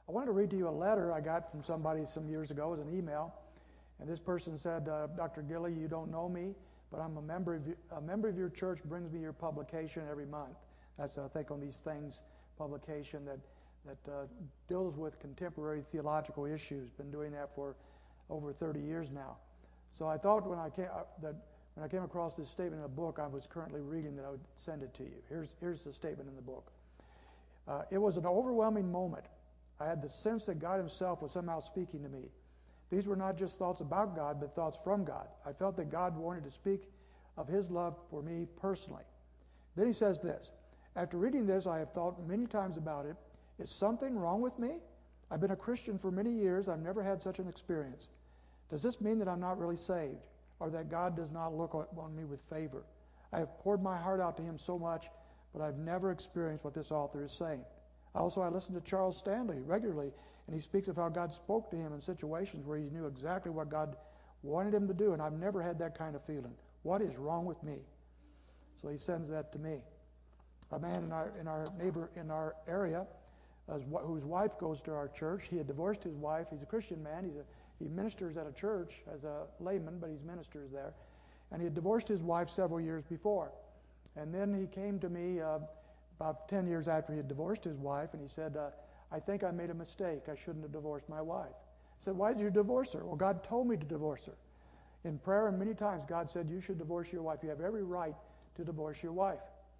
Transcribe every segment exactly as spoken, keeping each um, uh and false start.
I wanted to read to you a letter I got from somebody some years ago. It was an email. And this person said, uh, Doctor Gilley, you don't know me, but I'm a member of your, a member of your church brings me your publication every month. That's, I think, on these things publication that, that uh, deals with contemporary theological issues. Been doing that for over thirty years now. So I thought when I came, uh, that when I came across this statement in a book I was currently reading that I would send it to you. Here's, here's the statement in the book. Uh, it was an overwhelming moment. I had the sense that God himself was somehow speaking to me. These were not just thoughts about God, but thoughts from God. I felt that God wanted to speak of his love for me personally. Then he says this, after reading this, I have thought many times about it. Is something wrong with me? I've been a Christian for many years. I've never had such an experience. Does this mean that I'm not really saved, or that God does not look on me with favor? I have poured my heart out to him so much, but I've never experienced what this author is saying. Also, I listen to Charles Stanley regularly, and he speaks of how God spoke to him in situations where he knew exactly what God wanted him to do, and I've never had that kind of feeling. What is wrong with me? So he sends that to me. A man in our in our neighbor in our area, as, whose wife goes to our church. He had divorced his wife. He's a Christian man. He's a, he ministers at a church as a layman, but he's ministers there. And he had divorced his wife several years before. And then he came to me uh, about ten years after he had divorced his wife, and he said, uh, I think I made a mistake. I shouldn't have divorced my wife. I said, why did you divorce her? Well, God told me to divorce her. In prayer, and many times, God said, you should divorce your wife. You have every right to divorce your wife.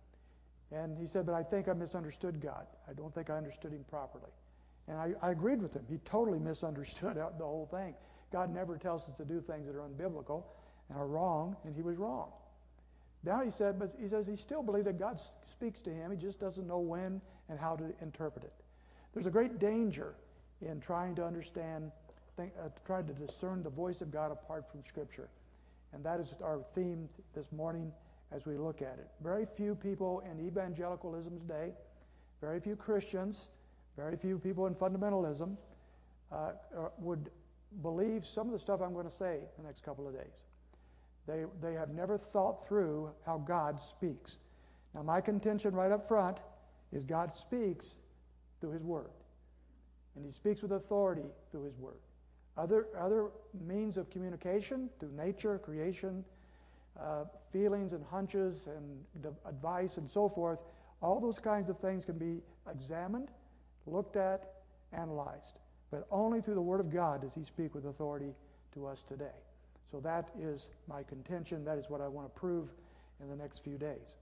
And he said, but I think I misunderstood God. I don't think I understood him properly. And I, I agreed with him. He totally misunderstood the whole thing. God never tells us to do things that are unbiblical and are wrong, and he was wrong. Now he said, but he says he still believes that God speaks to him. He just doesn't know when and how to interpret it. There's a great danger in trying to understand, think, uh, to try to discern the voice of God apart from Scripture. And that is our theme this morning as we look at it. Very few people in evangelicalism today, very few Christians, very few people in fundamentalism uh, would believe some of the stuff I'm going to say the next couple of days. They, they have never thought through how God speaks. Now, my contention right up front is God speaks through his word. And he speaks with authority through his word. Other, other means of communication, through nature, creation, uh, feelings and hunches and d- advice and so forth, all those kinds of things can be examined, looked at, analyzed. But only through the word of God does he speak with authority to us today. So that is my contention. That is what I want to prove in the next few days.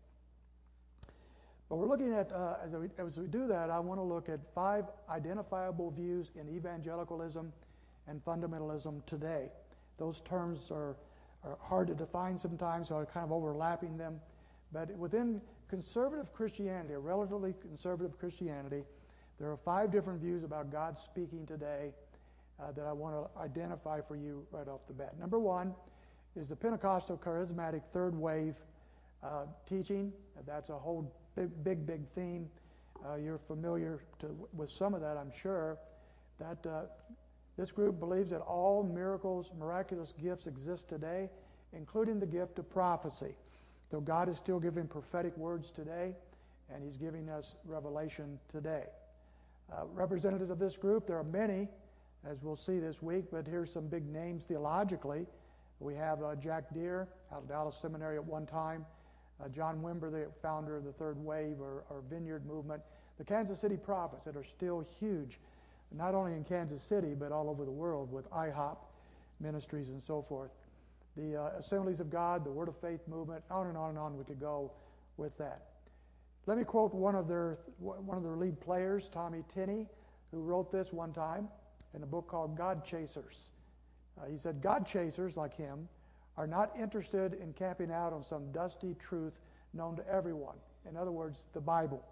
But we're looking at, uh, as, we, as we do that, I want to look at five identifiable views in evangelicalism and fundamentalism today. Those terms are, are hard to define sometimes, so I'm kind of overlapping them. But within conservative Christianity, a relatively conservative Christianity, there are five different views about God speaking today uh, that I want to identify for you right off the bat. Number one is the Pentecostal charismatic third wave uh, teaching. That's a whole big, big, big theme. Uh, you're familiar to, with some of that, I'm sure. That uh, this group believes that all miracles, miraculous gifts exist today, including the gift of prophecy. Though God is still giving prophetic words today, and he's giving us revelation today. Uh, representatives of this group, there are many, as we'll see this week, but here's some big names theologically. We have uh, Jack Deere out of Dallas Seminary at one time, uh, John Wimber, the founder of the Third Wave or, or Vineyard Movement, the Kansas City Prophets that are still huge, not only in Kansas City, but all over the world with I HOP ministries and so forth. The uh, Assemblies of God, the Word of Faith movement, on and on and on we could go with that. Let me quote one of their one of their lead players, Tommy Tenney, who wrote this one time in a book called God Chasers. Uh, he said, God chasers like him are not interested in camping out on some dusty truth known to everyone. In other words, the Bible.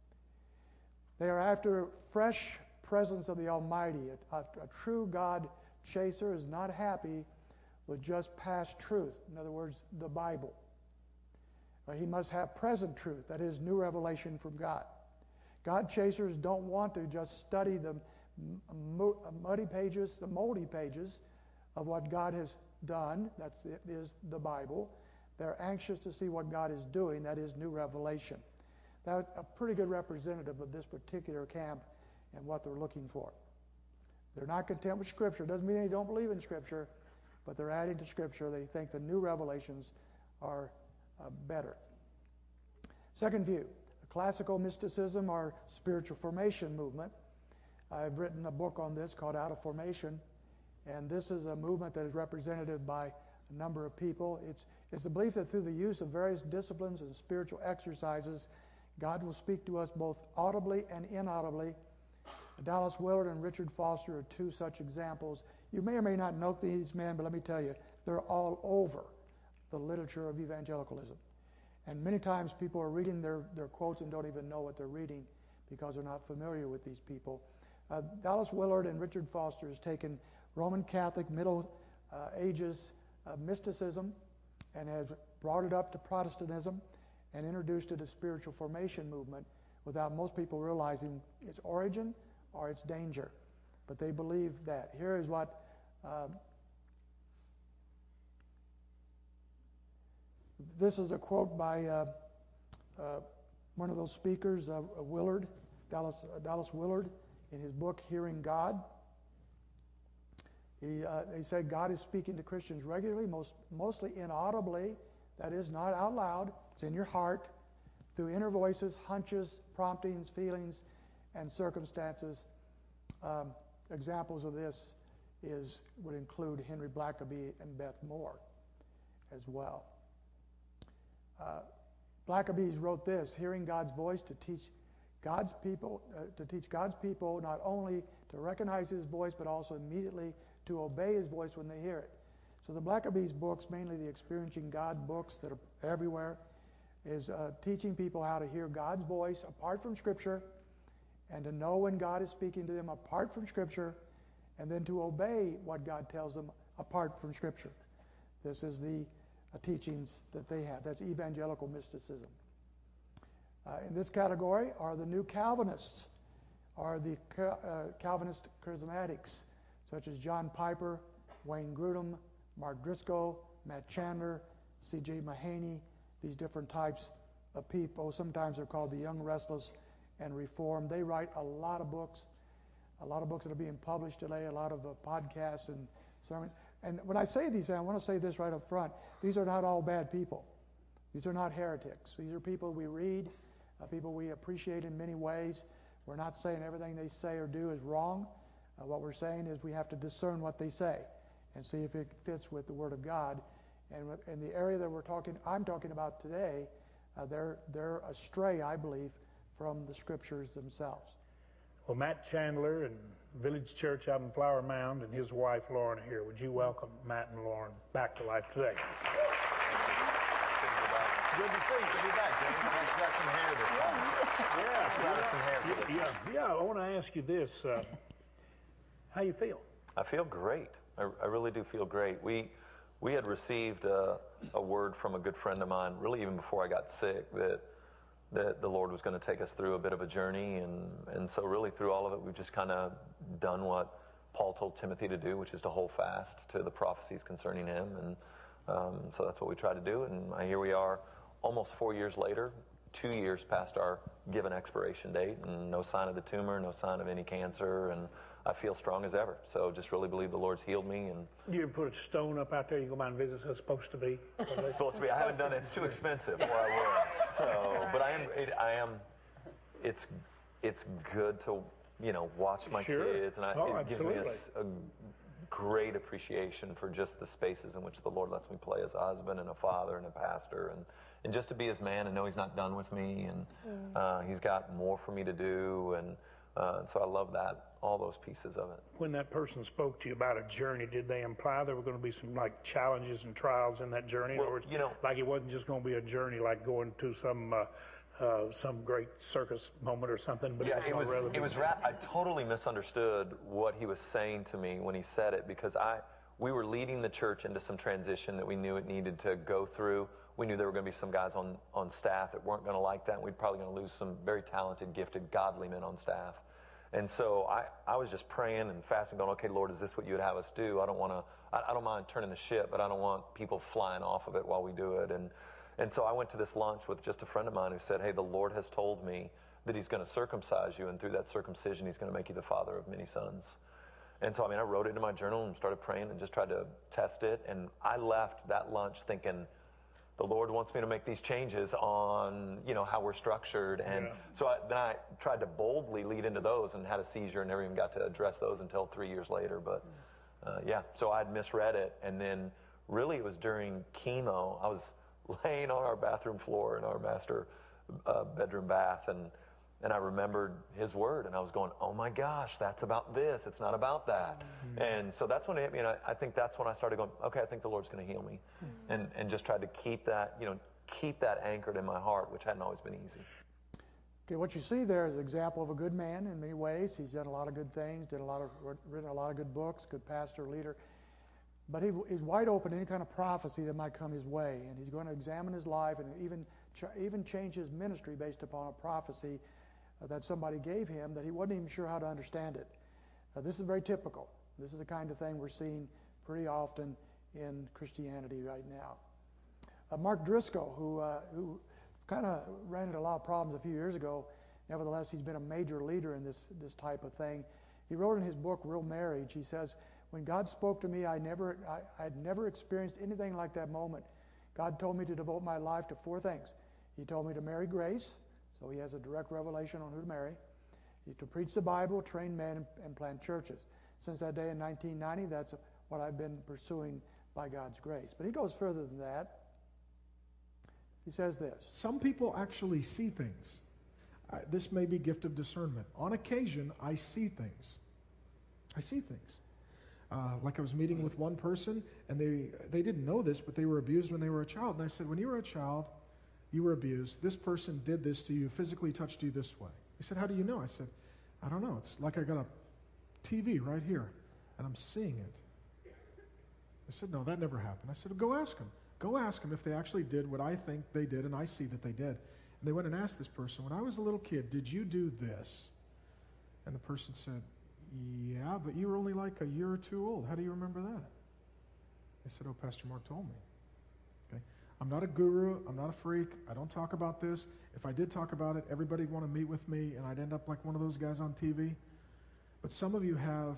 They are after fresh presence of the Almighty. A, a, a true God chaser is not happy with just past truth. In other words, the Bible. Uh, he must have present truth, that is, new revelation from God. God chasers don't want to just study the m- muddy pages, the moldy pages of what God has done, that is the Bible. They're anxious to see what God is doing, that is new revelation. That's a pretty good representative of this particular camp and what they're looking for. They're not content with Scripture. Doesn't mean they don't believe in Scripture, but they're adding to Scripture. They think the new revelations are uh, better. Second view, classical mysticism or spiritual formation movement. I've written a book on this called Out of Formation, and this is a movement that is represented by a number of people. It's, it's the belief that through the use of various disciplines and spiritual exercises, God will speak to us both audibly and inaudibly. Dallas Willard and Richard Foster are two such examples. You may or may not know these men, but let me tell you, they're all over the literature of evangelicalism. And many times people are reading their, their quotes and don't even know what they're reading because they're not familiar with these people. Uh, Dallas Willard and Richard Foster has taken Roman Catholic Middle uh, Ages uh, mysticism and has brought it up to Protestantism and introduced it as spiritual formation movement without most people realizing its origin or its danger. But they believe that. Here is what uh, this is a quote by uh, uh, one of those speakers, uh, Willard, Dallas, uh, Dallas Willard, in his book, Hearing God. He, uh, he said, God is speaking to Christians regularly, most, mostly inaudibly, that is, not out loud, it's in your heart, through inner voices, hunches, promptings, feelings, and circumstances. Um, examples of this is would include Henry Blackaby and Beth Moore as well. Uh, Blackaby wrote this, hearing God's voice to teach God's people, uh, to teach God's people not only to recognize His voice, but also immediately to obey His voice when they hear it. So the Blackaby's books, mainly the Experiencing God books that are everywhere, is uh, teaching people how to hear God's voice apart from Scripture, and to know when God is speaking to them apart from Scripture, and then to obey what God tells them apart from Scripture. This is the uh, teachings that they have. That's evangelical mysticism. Uh, in this category are the new Calvinists, are the uh, Calvinist charismatics, such as John Piper, Wayne Grudem, Mark Driscoll, Matt Chandler, C J Mahaney, these different types of people. Sometimes they're called the Young Restless and Reformed. They write a lot of books, a lot of books that are being published today, a lot of uh, podcasts and sermons. And when I say these, I want to say this right up front. These are not all bad people. These are not heretics. These are people we read, uh, people we appreciate in many ways. We're not saying everything they say or do is wrong. Uh, what we're saying is we have to discern what they say and see if it fits with the Word of God. And in the area that we're talking, I'm talking about today, uh, they're they're astray, I believe, from the Scriptures themselves. Well, Matt Chandler and Village Church out in Flower Mound and his wife Lauren are here. Would you welcome Matt and Lauren back to life today? Good to see you. Good to be back, James. Thanks for got some hair this time. Yeah, Thanks for some hair for this yeah, time. yeah. I want to ask you this: uh, how you feel? I feel great. I, I really do feel great. We we had received a, a word from a good friend of mine, really even before I got sick, that that the Lord was going to take us through a bit of a journey, and and so really through all of it, we've just kind of done what Paul told Timothy to do, which is to hold fast to the prophecies concerning him, and um, so that's what we try to do. And here we are, almost four years later, two years past our given expiration date, and no sign of the tumor, no sign of any cancer, and I feel strong as ever. So just really believe the Lord's healed me. And You ever put a stone up out there? You go by and visit. So it's supposed to be. it's supposed to be. I haven't done it. It's too expensive where I work. So, but I am. It, I am. It's. It's good to you know watch my Sure. kids, and I, Oh, it gives me a, absolutely. s- a great appreciation for just the spaces in which the Lord lets me play as a husband and a father and a pastor, and and just to be His man and know He's not done with me, and uh, He's got more for me to do, and uh, so I love that. All those pieces of it. When that person spoke to you about a journey, did they imply there were going to be some like challenges and trials in that journey, Well, or it's you know- like it wasn't just going to be a journey like going to some uh, uh, some great circus moment or something? But Yeah, it it was, was. rather It be was. Ra- I totally misunderstood what he was saying to me when he said it, because I we were leading the church into some transition that we knew it needed to go through. We knew there were going to be some guys on on staff that weren't going to like that, and we'd probably going to lose some very talented, gifted, godly men on staff. And so I, I was just praying and fasting, going, okay, Lord, is this what you would have us do? I don't want to. I, I don't mind turning the ship, but I don't want people flying off of it while we do it. And and so I went to this lunch with just a friend of mine who said, hey, the Lord has told me that he's going to circumcise you, and through that circumcision, he's going to make you the father of many sons. And so, I mean, I wrote it in my journal and started praying and just tried to test it. And I left that lunch thinking, the Lord wants me to make these changes on, you know, how we're structured. And Yeah. so I, then I tried to boldly lead into those and had a seizure and never even got to address those until three years later. But uh, yeah, so I'd misread it. And then really it was during chemo. I was laying on our bathroom floor in our master uh, bedroom bath, and and I remembered his word, and I was going, oh my gosh, that's about this. It's not about that. Mm-hmm. And so that's when it hit me, and I, I think that's when I started going, okay, I think the Lord's going to heal me. Mm-hmm. And and just tried to keep that, you know, keep that anchored in my heart, which hadn't always been easy. Okay, what you see there is an example of a good man in many ways. He's done a lot of good things, did a lot of, written a lot of good books, good pastor, leader. But he, he's wide open to any kind of prophecy that might come his way, and he's going to examine his life and even, even change his ministry based upon a prophecy uh, that somebody gave him that he wasn't even sure how to understand it. Uh, this is very typical. This is the kind of thing we're seeing pretty often in Christianity right now. Uh, Mark Driscoll, who, uh, who kind of ran into a lot of problems a few years ago, nevertheless, he's been a major leader in this, this type of thing. He wrote in his book, Real Marriage, he says, when God spoke to me, I never, I had never experienced anything like that moment. God told me to devote my life to four things. He told me to marry Grace, so he has a direct revelation on who to marry. He, to preach the Bible, train men, and, and plant churches. Since that day in nineteen ninety, that's what I've been pursuing by God's grace. But he goes further than that. He says this. Some people actually see things. Uh, this may be gift of discernment. On occasion, I see things. I see things. Uh, like I was meeting with one person, and they they didn't know this, but they were abused when they were a child. And I said, when you were a child, you were abused. This person did this to you, physically touched you this way. He said, how do you know? I said, I don't know. It's like I got a T V right here, and I'm seeing it. I said, no, that never happened. I said, go ask them. Go ask them if they actually did what I think they did, and I see that they did. And they went and asked this person, when I was a little kid, did you do this? And the person said, yeah, but you were only like a year or two old. How do you remember that? I said, oh, Pastor Mark told me. Okay, I'm not a guru. I'm not a freak. I don't talk about this. If I did talk about it, everybody would want to meet with me, and I'd end up like one of those guys on T V. But some of you have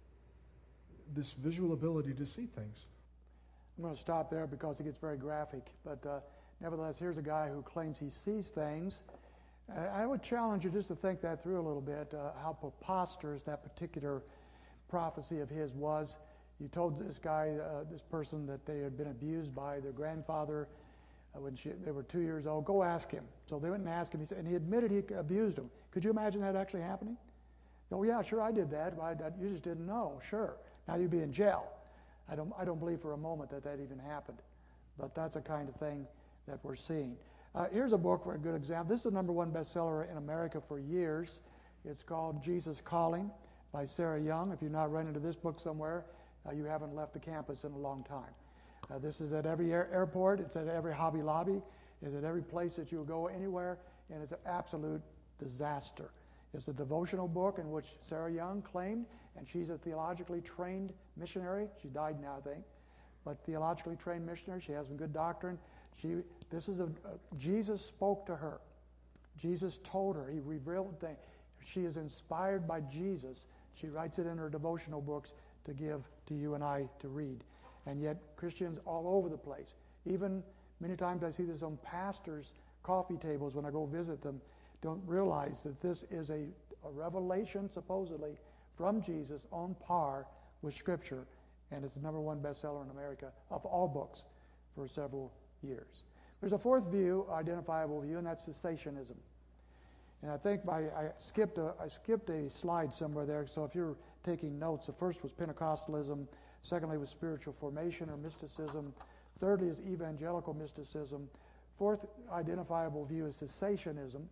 this visual ability to see things. I'm going to stop there because it gets very graphic. But uh, nevertheless, here's a guy who claims he sees things. Uh, I would challenge you just to think that through a little bit, uh, how preposterous that particular prophecy of his was. You told this guy, uh, this person, that they had been abused by their grandfather uh, when she, they were two years old. Go ask him. So they went and asked him, he said, and he admitted he abused him. Could you imagine that actually happening? Oh, yeah, sure, I did that. I, I, you just didn't know. Sure. Now you'd be in jail. I don't, I don't believe for a moment that that even happened. But that's the kind of thing that we're seeing. Uh, here's a book for a good example. This is the number one bestseller in America for years. It's called Jesus Calling by Sarah Young. If you've not run into this book somewhere, uh, you haven't left the campus in a long time. Uh, this is at every air- airport. It's at every Hobby Lobby. It's at every place that you go anywhere, and it's an absolute disaster. It's a devotional book in which Sarah Young claimed, and she's a theologically trained missionary. She died now, I think, but theologically trained missionary. She has some good doctrine. She, this is a, a Jesus spoke to her. Jesus told her. He revealed things. She is inspired by Jesus. She writes it in her devotional books to give to you and I to read. And yet Christians all over the place, even many times I see this on pastors' coffee tables when I go visit them, don't realize that this is a, a revelation, supposedly, from Jesus on par with Scripture, and it's the number one bestseller in America of all books for several years. There's a fourth view, identifiable view, and that's cessationism. And I think I, I skipped a, I skipped a slide somewhere there, so if you're taking notes, the first was Pentecostalism, secondly was spiritual formation or mysticism, thirdly is evangelical mysticism, fourth identifiable view is cessationism.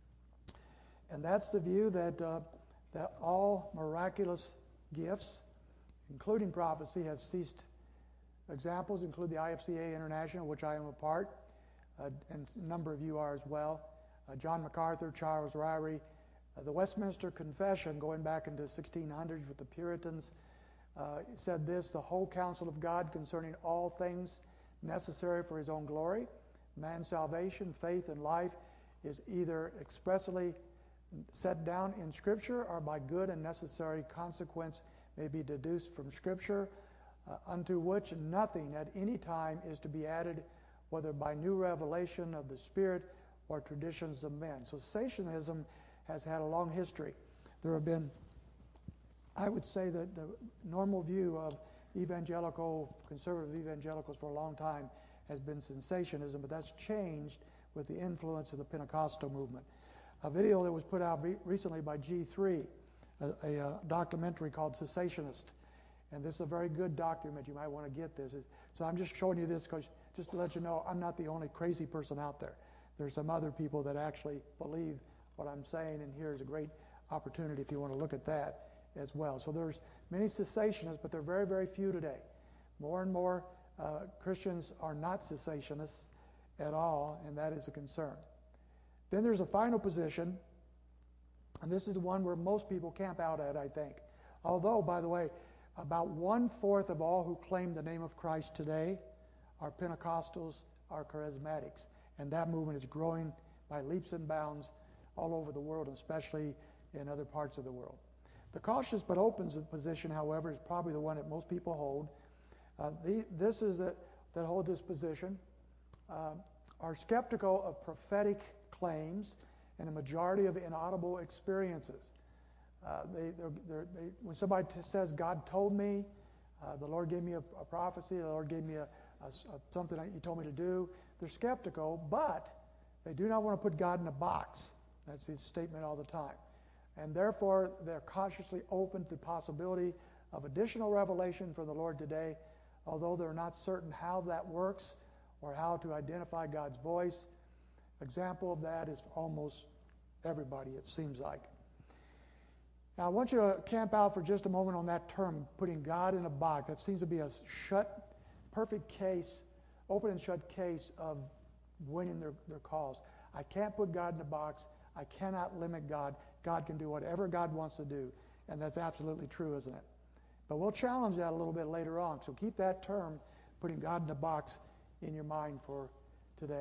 And that's the view that, uh, that all miraculous gifts, including prophecy, have ceased. Examples include the I F C A International, which I am a part, uh, and a number of you are as well. Uh, John MacArthur, Charles Ryrie, uh, the Westminster Confession, going back into the sixteen hundreds with the Puritans, uh, said this: the whole counsel of God concerning all things necessary for his own glory, man's salvation, faith, and life, is either expressly set down in Scripture or by good and necessary consequence may be deduced from Scripture, uh, unto which nothing at any time is to be added, whether by new revelation of the Spirit or traditions of men. So cessationism has had a long history. There have been, I would say that the normal view of evangelical, conservative evangelicals for a long time has been cessationism, but that's changed with the influence of the Pentecostal movement. A video that was put out re- recently by G three, a, a, a documentary called Cessationist, and this is a very good document. You might want to get this. So I'm just showing you this because just to let you know, I'm not the only crazy person out there. There's some other people that actually believe what I'm saying, and here's a great opportunity if you want to look at that as well. So there's many cessationists, but they're very, very few today. More and more uh, Christians are not cessationists at all, and that is a concern. Then there's a final position, and this is the one where most people camp out at, I think. Although, by the way, about one-fourth of all who claim the name of Christ today are Pentecostals, are charismatics, and that movement is growing by leaps and bounds all over the world, especially in other parts of the world. The cautious but open position, however, is probably the one that most people hold. Uh, the, this is a, that hold this position uh, are skeptical of prophetic claims and a majority of inaudible experiences. Uh, they, they're, they're, they, when somebody t- says, God told me, uh, the Lord gave me a, a prophecy, the Lord gave me a, a, a, something He told me to do, they're skeptical, but they do not want to put God in a box. That's his statement all the time. And therefore, they're cautiously open to the possibility of additional revelation from the Lord today, although they're not certain how that works or how to identify God's voice. Example of that is almost everybody, it seems like. Now, I want you to camp out for just a moment on that term, putting God in a box. That seems to be a shut, perfect case, open and shut case of winning their, their cause. I can't put God in a box. I cannot limit God. God can do whatever God wants to do. And that's absolutely true, isn't it? But we'll challenge that a little bit later on. So keep that term, putting God in a box, in your mind for today.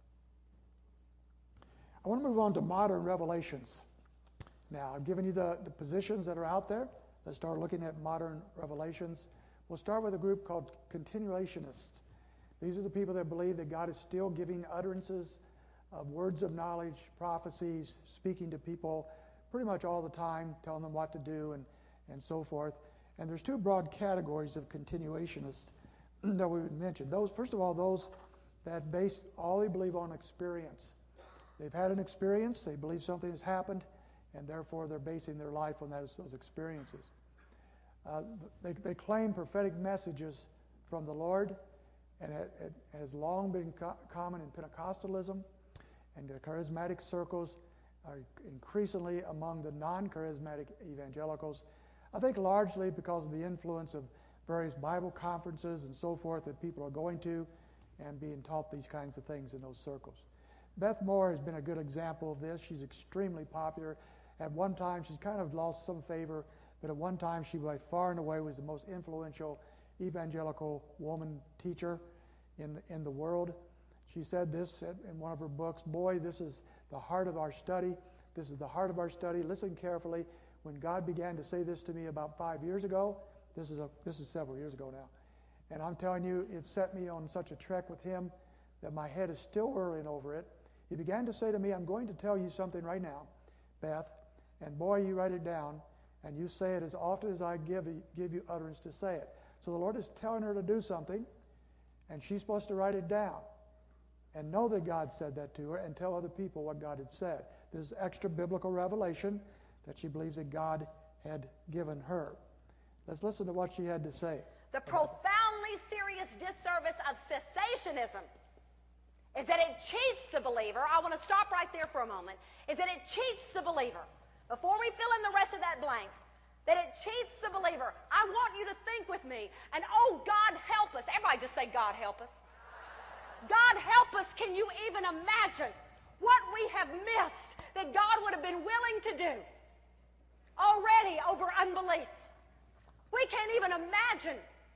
I want to move on to modern revelations. Now, I've given you the, the positions that are out there. Let's start looking at modern revelations. We'll start with a group called continuationists. These are the people that believe that God is still giving utterances of words of knowledge, prophecies, speaking to people pretty much all the time, telling them what to do and, and so forth. And there's two broad categories of continuationists that we would mention. Those, first of all, those that base all they believe on experience. They've had an experience, they believe something has happened, and therefore they're basing their life on those, those experiences. Uh, they, they claim prophetic messages from the Lord, and it, it has long been co- common in Pentecostalism, and the charismatic circles are increasingly among the non-charismatic evangelicals. I think largely because of the influence of various Bible conferences and so forth that people are going to and being taught these kinds of things in those circles. Beth Moore has been a good example of this. She's extremely popular. At one time, she's kind of lost some favor, but at one time, she by far and away was the most influential evangelical woman teacher in, in the world. She said this in one of her books, boy, this is the heart of our study. This is the heart of our study. Listen carefully. When God began to say this to me about five years ago, this is, a, this is several years ago now, and I'm telling you, it set me on such a trek with him that my head is still whirling over it. He began to say to me, I'm going to tell you something right now, Beth, and boy, you write it down, and you say it as often as I give, give you utterance to say it. So the Lord is telling her to do something, and she's supposed to write it down and know that God said that to her and tell other people what God had said. This is extra biblical revelation that she believes that God had given her. Let's listen to what she had to say. The profoundly serious disservice of cessationism is that it cheats the believer. I want to stop right there for a moment. Is that it cheats the believer. Before we fill in the rest of that blank, that it cheats the believer. I want you to think with me, and oh, God help us. Everybody just say, God help us. God help us. Can you even imagine what we have missed that God would have been willing to do already over unbelief? We can't even imagine.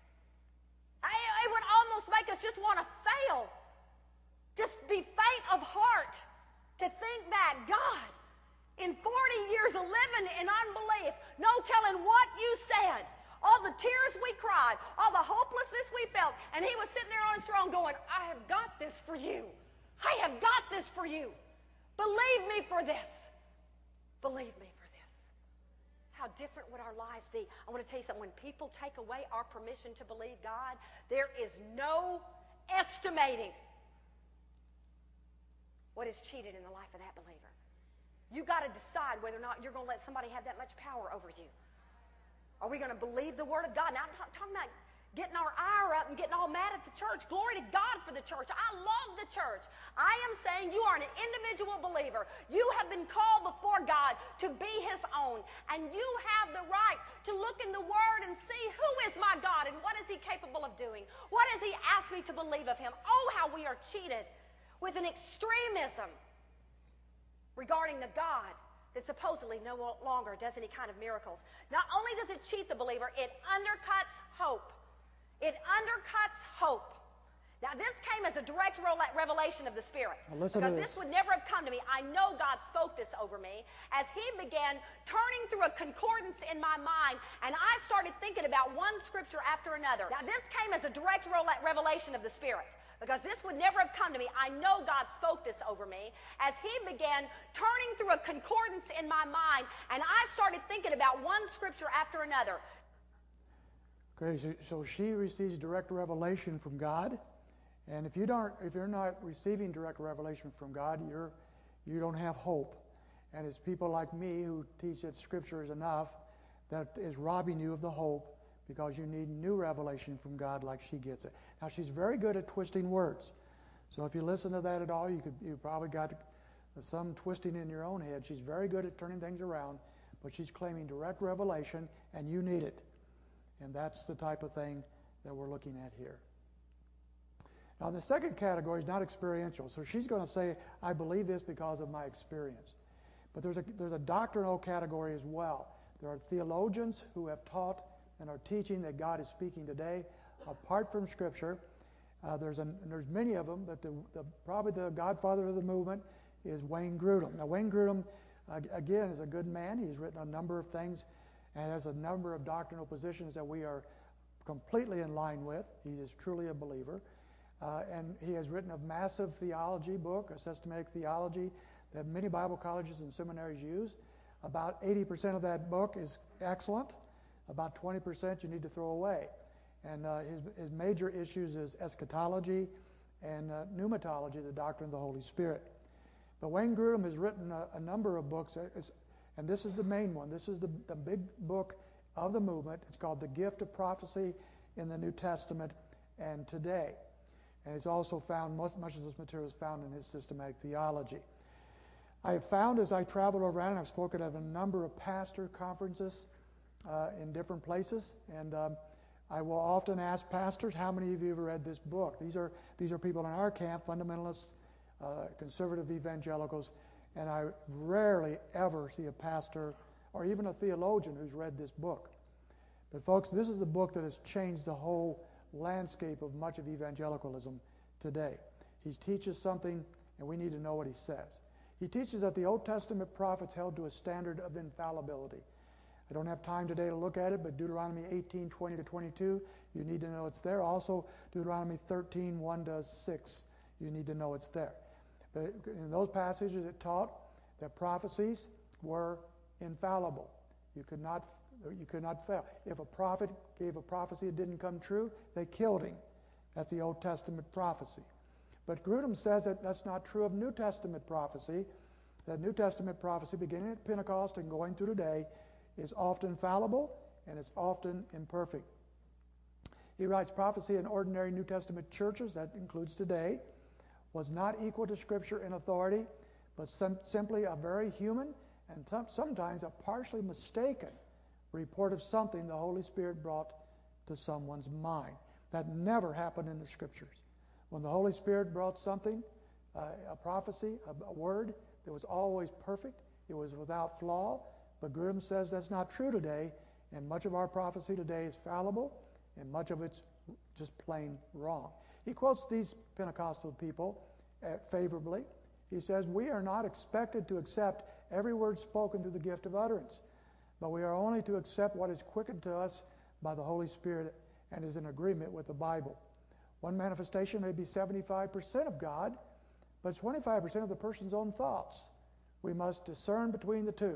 It would almost make us just want to fail. Just be faint of heart to think back, God, In forty years of living in unbelief, no telling what you said, all the tears we cried, all the hopelessness we felt, and he was sitting there on his throne going, I have got this for you. I have got this for you. Believe me for this. Believe me for this. How different would our lives be? I want to tell you something. When people take away our permission to believe God, there is no estimating what is cheated in the life of that believer. You got to decide whether or not you're going to let somebody have that much power over you. Are we going to believe the Word of God? Now, I'm not talking about getting our ire up and getting all mad at the church. Glory to God for the church. I love the church. I am saying you are an individual believer. You have been called before God to be His own. And you have the right to look in the Word and see who is my God and what is He capable of doing. What has He asked me to believe of Him? Oh, how we are cheated with an extremism regarding the God that supposedly no longer does any kind of miracles. Not only does it cheat the believer, it undercuts hope. It undercuts hope. Now, this came as a direct revelation of the Spirit. Now listen because to this this. would never have come to me. I know God spoke this over me as He began turning through a concordance in my mind, and I started thinking about one scripture after another. Now, this came as a direct revelation of the Spirit. Because this would never have come to me. I know God spoke this over me as He began turning through a concordance in my mind, and I started thinking about one scripture after another. Okay, so, so she receives direct revelation from God, and if you don't, if you're not receiving direct revelation from God, you're you don't have hope. And it's people like me who teach that Scripture is enough that is robbing you of the hope, because you need new revelation from God like she gets it. Now, she's very good at twisting words. So if you listen to that at all, you could you probably got some twisting in your own head. She's very good at turning things around, but she's claiming direct revelation, and you need it. And that's the type of thing that we're looking at here. Now, the second category is not experiential. So she's going to say, I believe this because of my experience. But there's a, there's a doctrinal category as well. There are theologians who have taught and are teaching that God is speaking today apart from Scripture. Uh, there's, a, there's many of them, but the, the, probably the godfather of the movement is Wayne Grudem. Now, Wayne Grudem, uh, again, is a good man. He's written a number of things and has a number of doctrinal positions that we are completely in line with. He is truly a believer. Uh, and he has written a massive theology book, a systematic theology, that many Bible colleges and seminaries use. About eighty percent of that book is excellent. About twenty percent you need to throw away. And uh, his, his major issues is eschatology and uh, pneumatology, the doctrine of the Holy Spirit. But Wayne Grudem has written a, a number of books, it's, and this is the main one. This is the, the big book of the movement. It's called The Gift of Prophecy in the New Testament and Today. And it's also found, most, much of this material is found in his systematic theology. I have found as I traveled around, and I've spoken at a number of pastor conferences uh, in different places, and um, I will often ask pastors, how many of you have read this book? These are, these are people in our camp, fundamentalists, uh, conservative evangelicals, and I rarely ever see a pastor or even a theologian who's read this book. But folks, this is the book that has changed the whole landscape of much of evangelicalism today. He teaches something, and we need to know what he says. He teaches that the Old Testament prophets held to a standard of infallibility. I don't have time today to look at it, but Deuteronomy eighteen, twenty to twenty-two, you need to know it's there. Also, Deuteronomy thirteen, one to six, you need to know it's there. But in those passages, it taught that prophecies were infallible. You could not, you could not fail. If a prophet gave a prophecy that didn't come true, they killed him. That's the Old Testament prophecy. But Grudem says that that's not true of New Testament prophecy. That New Testament prophecy, beginning at Pentecost and going through today, is often fallible and it's often imperfect. He writes, prophecy in ordinary New Testament churches, that includes today, was not equal to Scripture in authority, but some, simply a very human and t- sometimes a partially mistaken report of something the Holy Spirit brought to someone's mind. That never happened in the Scriptures. When the Holy Spirit brought something, uh, a prophecy, a, a word that was always perfect, it was without flaw, but Grudem says that's not true today, and much of our prophecy today is fallible, and much of it's just plain wrong. He quotes these Pentecostal people uh, favorably. He says, we are not expected to accept every word spoken through the gift of utterance. But we are only to accept what is quickened to us by the Holy Spirit and is in agreement with the Bible. One manifestation may be seventy-five percent of God, but it's twenty-five percent of the person's own thoughts. We must discern between the two.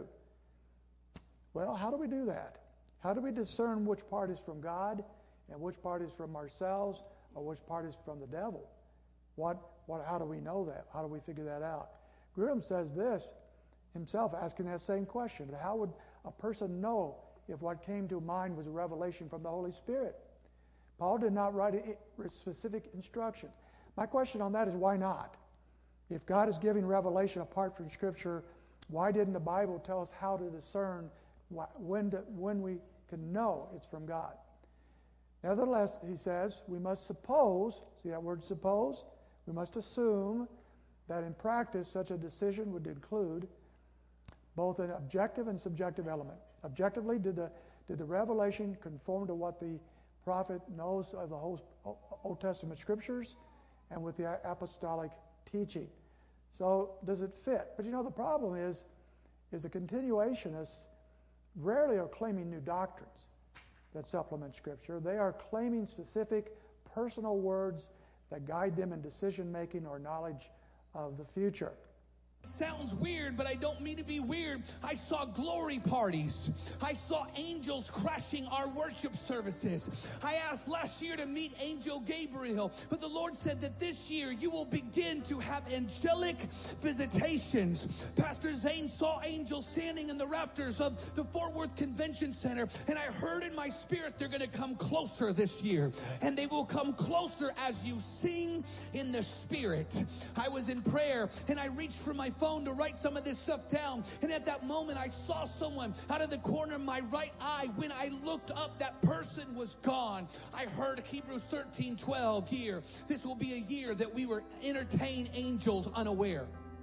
Well, how do we do that? How do we discern which part is from God and which part is from ourselves or which part is from the devil? What, what, how do we know that? How do we figure that out? Grudem says this himself, asking that same question. But how would a person know if what came to mind was a revelation from the Holy Spirit? Paul did not write a specific instruction. My question on that is, why not? If God is giving revelation apart from Scripture, why didn't the Bible tell us how to discern when, to, when we can know it's from God? Nevertheless, he says, we must suppose, see that word suppose? We must assume that in practice such a decision would include both an objective and subjective element. Objectively, did the, did the revelation conform to what the prophet knows of the whole Old Testament Scriptures and with the apostolic teaching? So does it fit? But you know, the problem is, is the continuationists rarely are claiming new doctrines that supplement Scripture. They are claiming specific personal words that guide them in decision-making or knowledge of the future. Sounds weird, but I don't mean to be weird. I saw glory parties. I saw angels crashing our worship services. I asked last year to meet Angel Gabriel, but the Lord said that this year you will begin to have angelic visitations. Pastor Zane saw angels standing in the rafters of the Fort Worth Convention Center, and I heard in my spirit they're going to come closer this year, and they will come closer as you sing in the Spirit. I was in prayer, and I reached for my phone to write some of this stuff down, and at that moment I saw someone out of the corner of my right eye. When I looked up, that person was gone. I heard Hebrews thirteen twelve here. This will be a year that we will entertain angels unaware.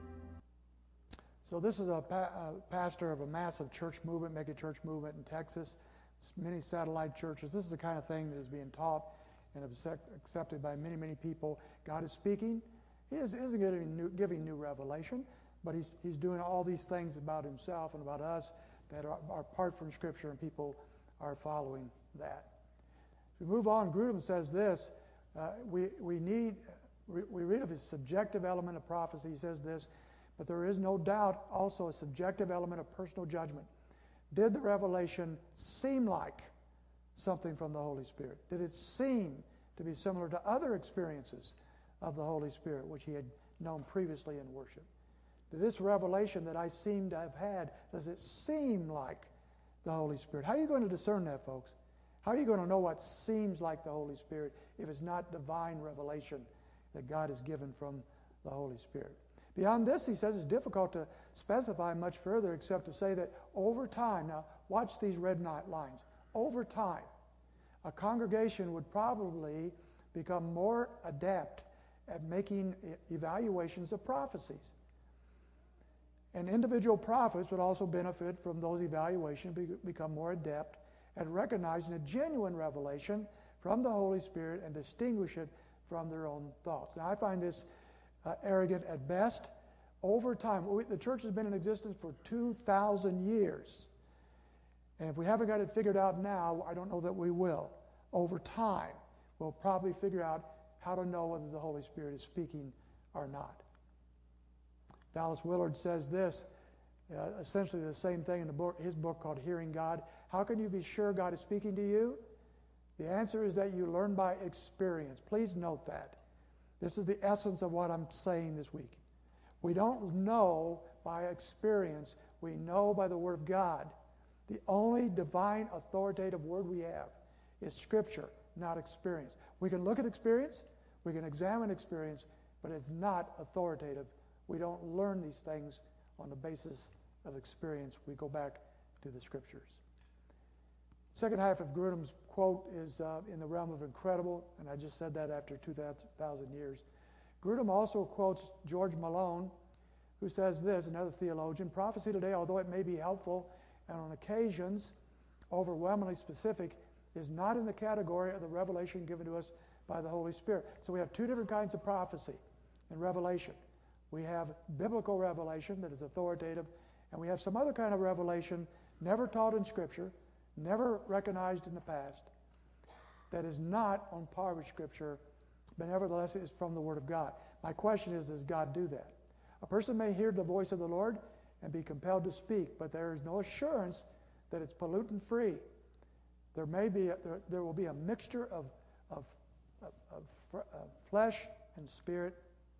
So this is a, pa- a pastor of a massive church movement, mega church movement in Texas, many satellite churches. This is the kind of thing that is being taught and accepted by many, many people. God is speaking. He is, isn't giving new, giving new revelation, but he's, he's doing all these things about himself and about us that are, are apart from Scripture, and people are following that. If we move on, Grudem says this, uh, we, we need, we, we read of his subjective element of prophecy. He says this, but there is no doubt also a subjective element of personal judgment. Did the revelation seem like something from the Holy Spirit? Did it seem to be similar to other experiences of the Holy Spirit, which he had known previously in worship? Did this revelation that I seem to have had, does it seem like the Holy Spirit? How are you going to discern that, folks? How are you going to know what seems like the Holy Spirit if it's not divine revelation that God has given from the Holy Spirit? Beyond this, he says, it's difficult to specify much further except to say that over time, now watch these red lines, over time, a congregation would probably become more adept at making evaluations of prophecies. And individual prophets would also benefit from those evaluations, be, become more adept at recognizing a genuine revelation from the Holy Spirit and distinguish it from their own thoughts. Now, I find this uh, arrogant at best. Over time, we, the church has been in existence for two thousand years. And if we haven't got it figured out now, I don't know that we will. Over time, we'll probably figure out how to know whether the Holy Spirit is speaking or not. Dallas Willard says this, uh, essentially the same thing in the book, his book called Hearing God. How can you be sure God is speaking to you? The answer is that you learn by experience. Please note that. This is the essence of what I'm saying this week. We don't know by experience. We know by the Word of God. The only divine authoritative word we have is Scripture, not experience. We can look at experience, we can examine experience, but it's not authoritative. We don't learn these things on the basis of experience. We go back to the Scriptures. Second half of Grudem's quote is uh, in the realm of incredible, and I just said that after two thousand years. Grudem also quotes George Malone, who says this, another theologian, prophecy today, although it may be helpful and on occasions overwhelmingly specific, is not in the category of the revelation given to us by the Holy Spirit. So we have two different kinds of prophecy and revelation. We have biblical revelation that is authoritative, and we have some other kind of revelation never taught in Scripture, never recognized in the past, that is not on par with Scripture, but nevertheless is from the Word of God. My question is, does God do that? A person may hear the voice of the Lord and be compelled to speak, but there is no assurance that it's pollutant-free. There may be, a, there, there will be a mixture of, of, of, of fr- uh, flesh and spirit.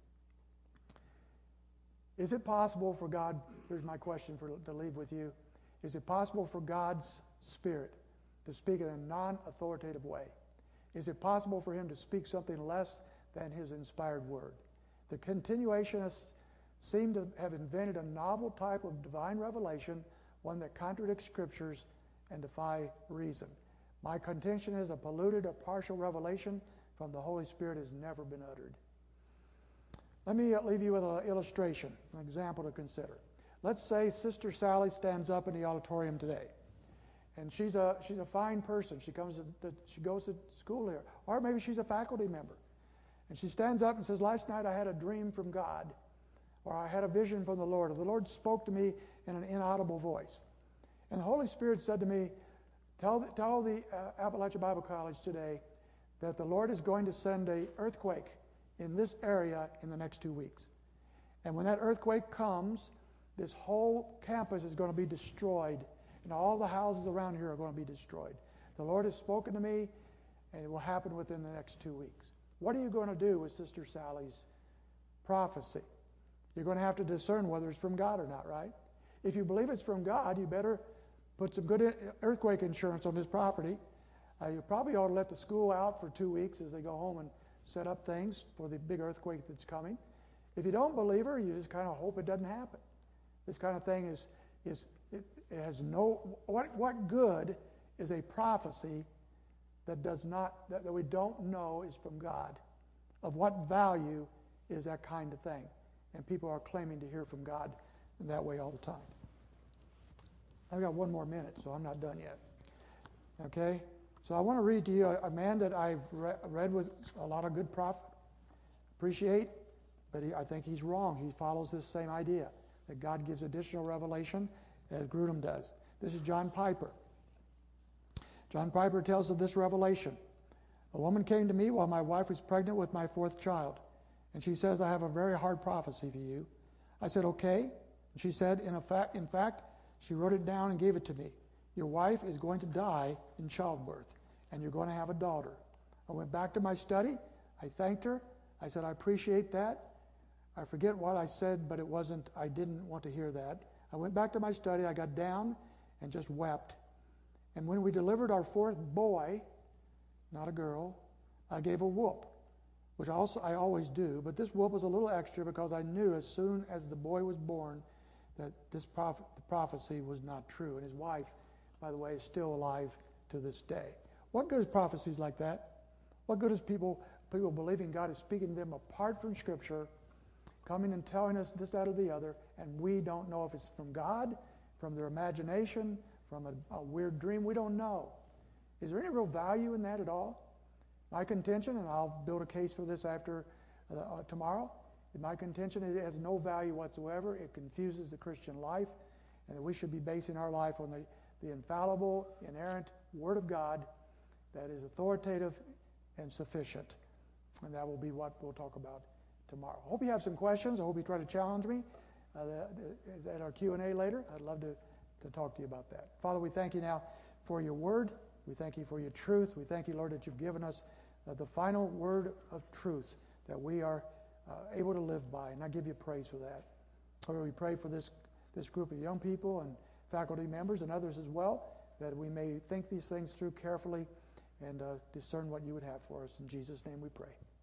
Is it possible for God, here's my question for, to leave with you, is it possible for God's Spirit to speak in a non-authoritative way? Is it possible for Him to speak something less than His inspired Word? The continuationists seem to have invented a novel type of divine revelation, one that contradicts Scriptures and defy reason. My contention is a polluted or partial revelation from the Holy Spirit has never been uttered. Let me leave you with an illustration, an example to consider. Let's say Sister Sally stands up in the auditorium today, and she's a she's a fine person. She comes to, to, she goes to school here, or maybe she's a faculty member, and she stands up and says, "Last night I had a dream from God, or I had a vision from the Lord, or the Lord spoke to me in an inaudible voice, and the Holy Spirit said to me, tell the, tell the uh, Appalachian Bible College today that the Lord is going to send a earthquake in this area in the next two weeks. And when that earthquake comes, this whole campus is going to be destroyed, and all the houses around here are going to be destroyed. The Lord has spoken to me, and it will happen within the next two weeks. What are you going to do with Sister Sally's prophecy? You're going to have to discern whether it's from God or not, right? If you believe it's from God, you better put some good earthquake insurance on this property. Uh, you probably ought to let the school out for two weeks as they go home and set up things for the big earthquake that's coming. If you don't believe her, you just kind of hope it doesn't happen. This kind of thing is, is it, it has no, what, what good is a prophecy that does not, that, that we don't know is from God? Of what value is that kind of thing? And people are claiming to hear from God in that way all the time. I've got one more minute, so I'm not done yet. Okay? So I want to read to you a, a man that I've re- read with a lot of good prof, appreciate, but he, I think he's wrong. He follows this same idea, that God gives additional revelation as Grudem does. This is John Piper. John Piper tells of this revelation. A woman came to me while my wife was pregnant with my fourth child, and she says, I have a very hard prophecy for you. I said, okay. And she said, in, a fact, in fact, she wrote it down and gave it to me. Your wife is going to die in childbirth, and you're going to have a daughter. I went back to my study. I thanked her. I said, I appreciate that. I forget what I said, but it wasn't, I didn't want to hear that. I went back to my study. I got down and just wept. And when we delivered our fourth boy, not a girl, I gave a whoop, which I, also, I always do. But this whoop was a little extra because I knew as soon as the boy was born that this prophet, the prophecy was not true. And his wife, by the way, is still alive to this day. What good is prophecies like that? What good is people, people believing God is speaking to them apart from Scripture, coming and telling us this, that, or the other, and we don't know if it's from God, from their imagination, from a, a weird dream? We don't know. Is there any real value in that at all? My contention, and I'll build a case for this after uh, uh, tomorrow, my contention is it has no value whatsoever. It confuses the Christian life, and that we should be basing our life on the, the infallible, inerrant Word of God that is authoritative and sufficient. And that will be what we'll talk about tomorrow. I hope you have some questions. I hope you try to challenge me uh, the, at our Q and A later. I'd love to, to talk to you about that. Father, we thank you now for your Word. We thank you for your truth. We thank you, Lord, that you've given us uh, the final word of truth that we are uh, able to live by. And I give you praise for that. Lord, we pray for this, this group of young people and faculty members and others as well, that we may think these things through carefully and uh, discern what you would have for us. In Jesus' name we pray.